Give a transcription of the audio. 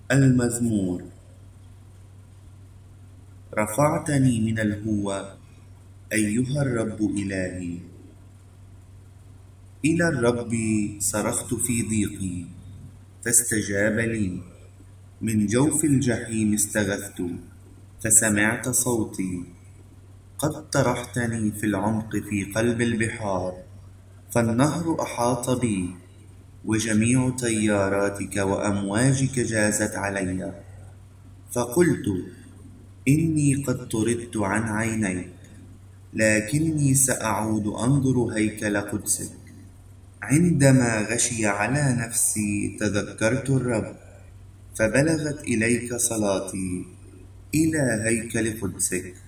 المزمور. رفعتني من الهوى أيها الرب إلهي. إلى الرب صرخت في ضيقي فاستجاب لي. من جوف الجحيم استغثت فسمعت صوتي. قد طرحتني في العمق في قلب البحار، فالنهر أحاط بي وجميع تياراتك وأمواجك جازت علي. فقلت إني قد طردت عن عينيك، لكني سأعود أنظر هيكل قدسك. عندما غشي على نفسي تذكرت الرب، فبلغت إليك صلاتي إلى هيكل قدسك.